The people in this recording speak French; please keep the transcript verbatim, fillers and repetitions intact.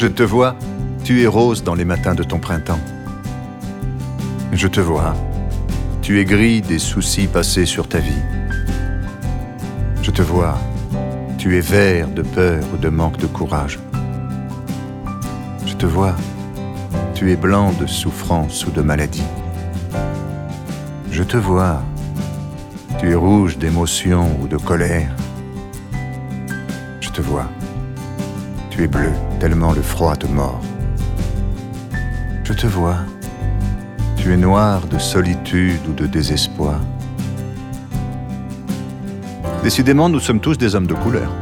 Je te vois, tu es rose dans les matins de ton printemps. Je te vois, tu es gris des soucis passés sur ta vie. Je te vois, tu es vert de peur ou de manque de courage. Je te vois, tu es blanc de souffrance ou de maladie. Je te vois, tu es rouge d'émotion ou de colère. Je te vois, tu es bleu tellement le froid te mord. Je te vois, tu es noir de solitude ou de désespoir. Décidément, nous sommes tous des hommes de couleur.